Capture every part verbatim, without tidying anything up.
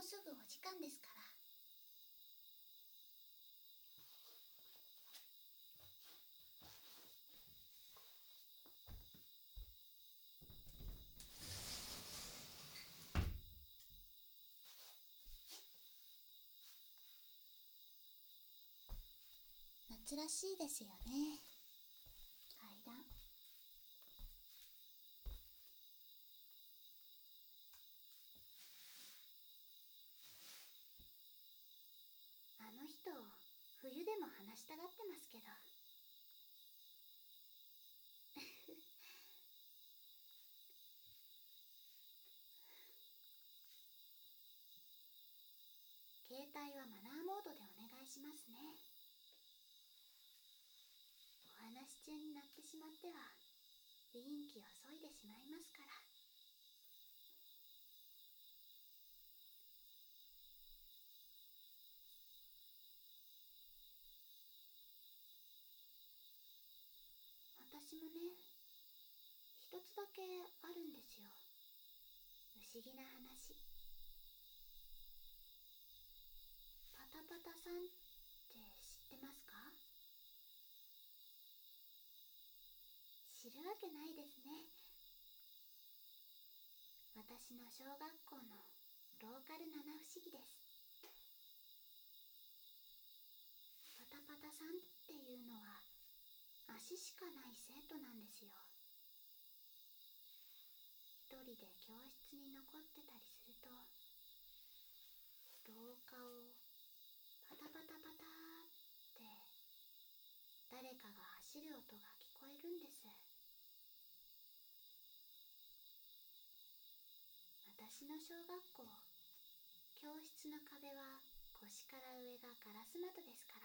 すぐお時間ですから。夏らしいですよね、階段。あの人、冬でも話したがってますけど。携帯はマナーモードでお願いしますね。お話し中になってしまっては雰囲気を削いでしまいますから。私もね、一つだけあるんですよ、不思議な話。パタパタさんって知ってますか？知るわけないですね。私の小学校のローカル七不思議です。パタパタさんっていうのは足しかない生徒なんですよ。一人で教室に残ってたりすると、廊下をパタパタパタって誰かが走る音が聞こえるんです。私の小学校、教室の壁は腰から上がガラス窓ですから、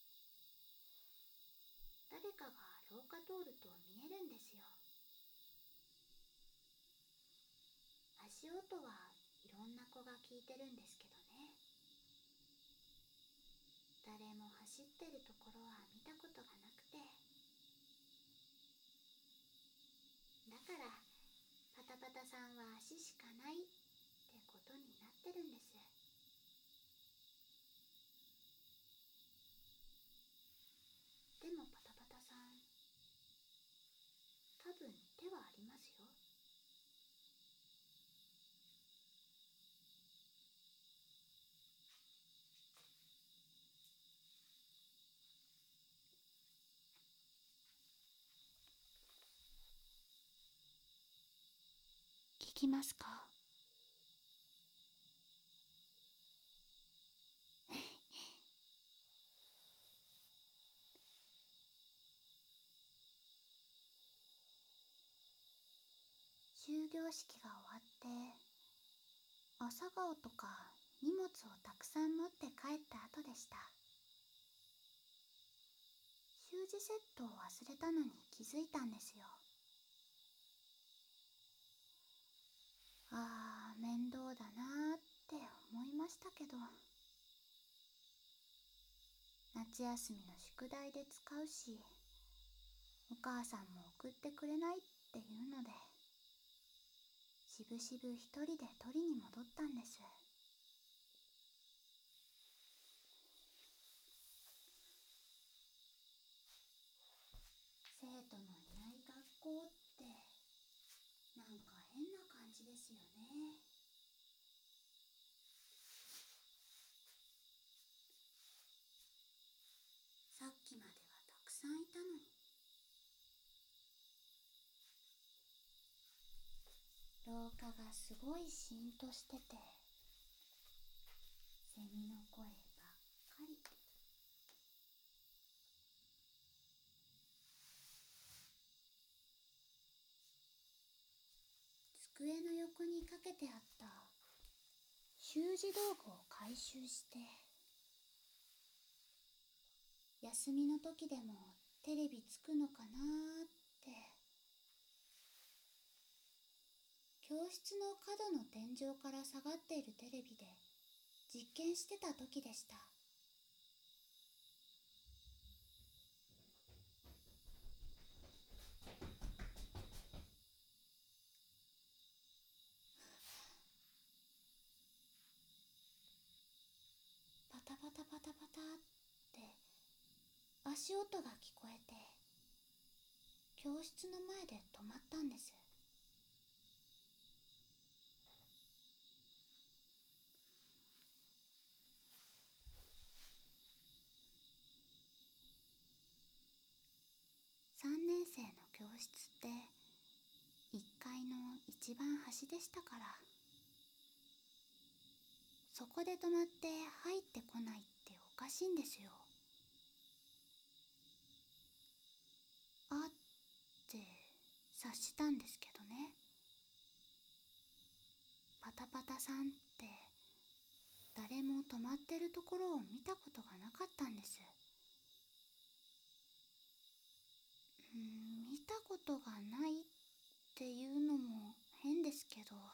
誰かが廊下通ると見えるんですよ。足音はいろんな子が聞いてるんですけどね、誰も走ってるところは見たことがなくて、だからパタパタさんは足しかないってことになってるんです。でもパタパタさん、多分手はありますよ。聞きますか？終業式が終わって朝顔とか荷物をたくさん持って帰った後でした。習字セットを忘れたのに気づいたんですよ。あー、面倒だなーって思いましたけど、夏休みの宿題で使うし、お母さんも送ってくれないっていうので、しぶしぶ一人で取りに戻ったんです。生徒のいない学校ってなんか変な感じですよね。さっきまではたくさんいたのに。廊下がすごいシーンとしてて、セミの声ばっかり。机の横にかけてあった習字道具を回収して、休みの時でもテレビつくのかなーって、教室の角の天井から下がっているテレビで実験してた時でした。 タパタパタパタって足音が聞こえて、教室の前で止まったんです。さんねん生の教室っていっかいの一番端でしたから、そこで止まって入ってこないっておかしいんですよ。あって察したんですけどね。パタパタさんって誰も止まってるところを見たことがなかったんです。うーん、見たことがないっていうのも変ですけど、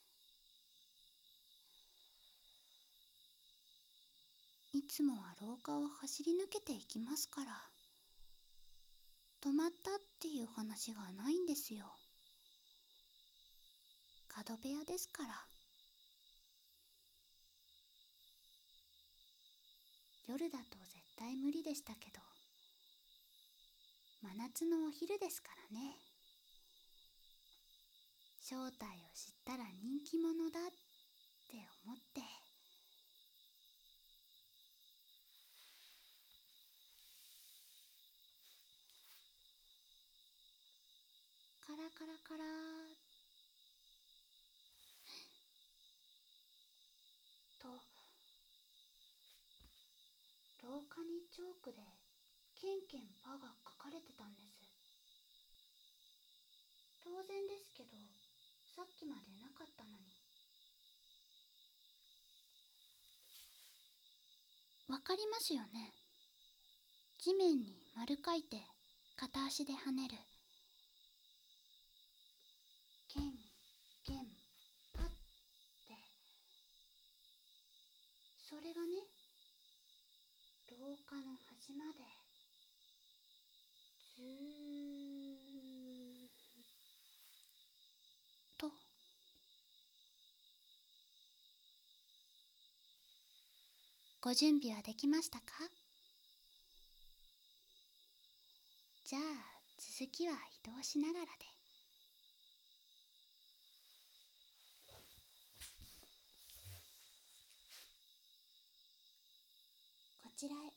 いつもは廊下を走り抜けていきますから、止まったっていう話がないんですよ。角部屋ですから。夜だと絶対無理でしたけど、真夏のお昼ですからね。正体を知ったら人気者だって思って。カラカラカラと、廊下にチョークでケンケンパが書かれてたんです。当然ですけど、さっきまでなかったのに。わかりますよね。地面に丸書いて片足で跳ねる。ケンケンパって。それがね、廊下の端までずーっと。ご準備はできましたか？じゃあ続きは移動しながらで。こちらへ。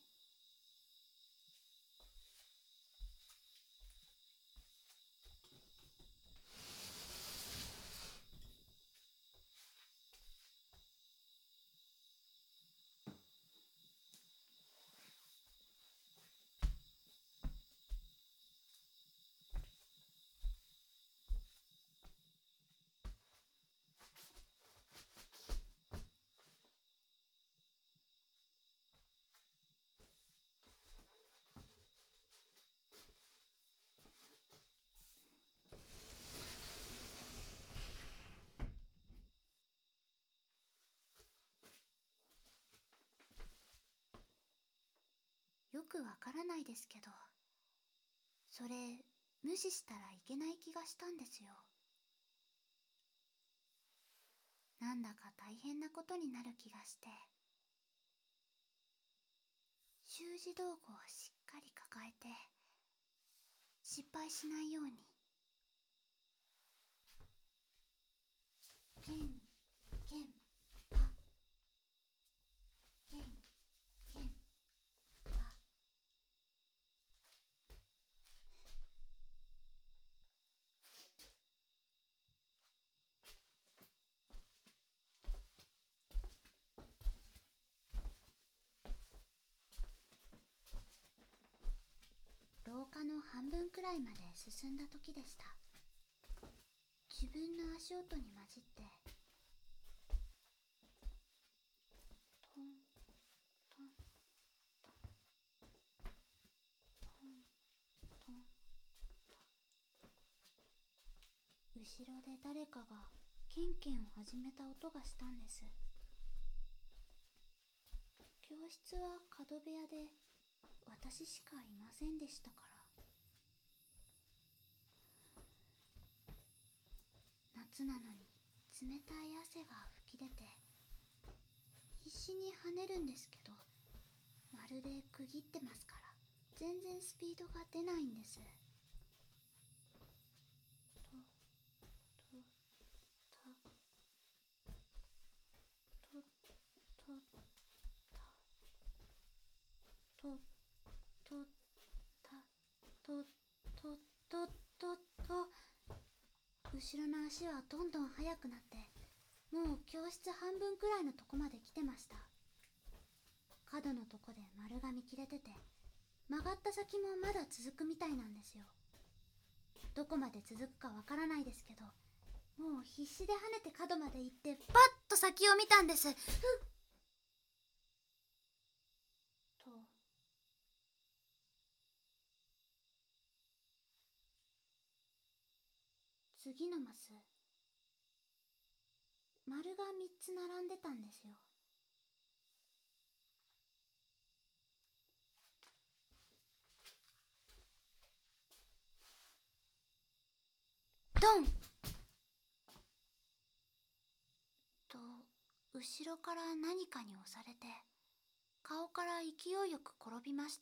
よくわからないですけど、それ無視したらいけない気がしたんですよ。なんだか大変なことになる気がして、習字道具をしっかり抱えて失敗しないように。ケンケンパ、ケンケンパ。廊下の半分くらいまで進んだ時でした。自分の足音に混じってトントントントン、後ろで誰かがケンケンを始めた音がしたんです。教室は角部屋で私しかいませんでしたから。夏なのに冷たい汗が吹き出て、必必死に跳ねるんですけど、まるで区切ってますから全然スピードが出ないんです。ととたととたととたととととと後ろの足はどんどん速くなって、もう教室半分くらいのとこまで来てました。角のとこで丸が見切れてて、曲がった先もまだ続くみたいなんですよ。どこまで続くかわからないですけど、もう必死で跳ねて角まで行ってパッと先を見たんです。ふっと次のマス、丸がみっつ並んでたんですよ。ドンと、後ろから何かに押されて、顔から勢いよく転びました。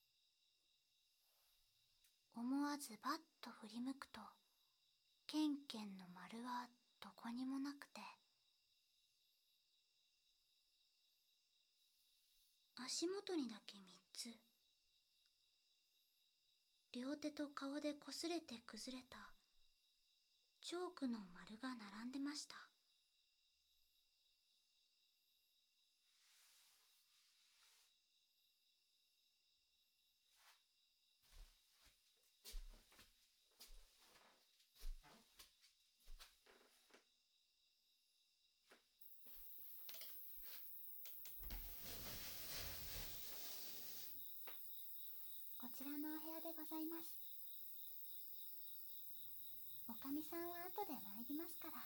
思わずバッと振り向くと、ケンケンの丸はどこにもなくて、足元にだけみっつ、両手と顔でこすれて崩れたチョークの丸が並んでました。こちらのお部屋でございます。おかみさんは後で参りますから、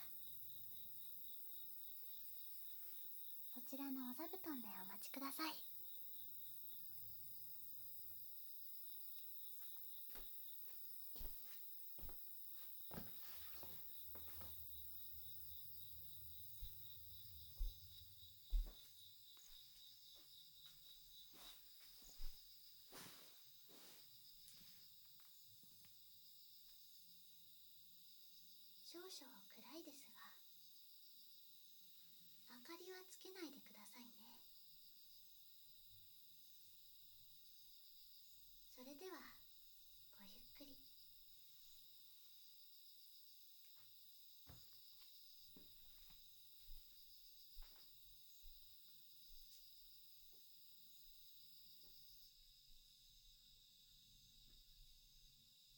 そちらのお座布団でお待ちください。少々暗いですが、明かりはつけないでく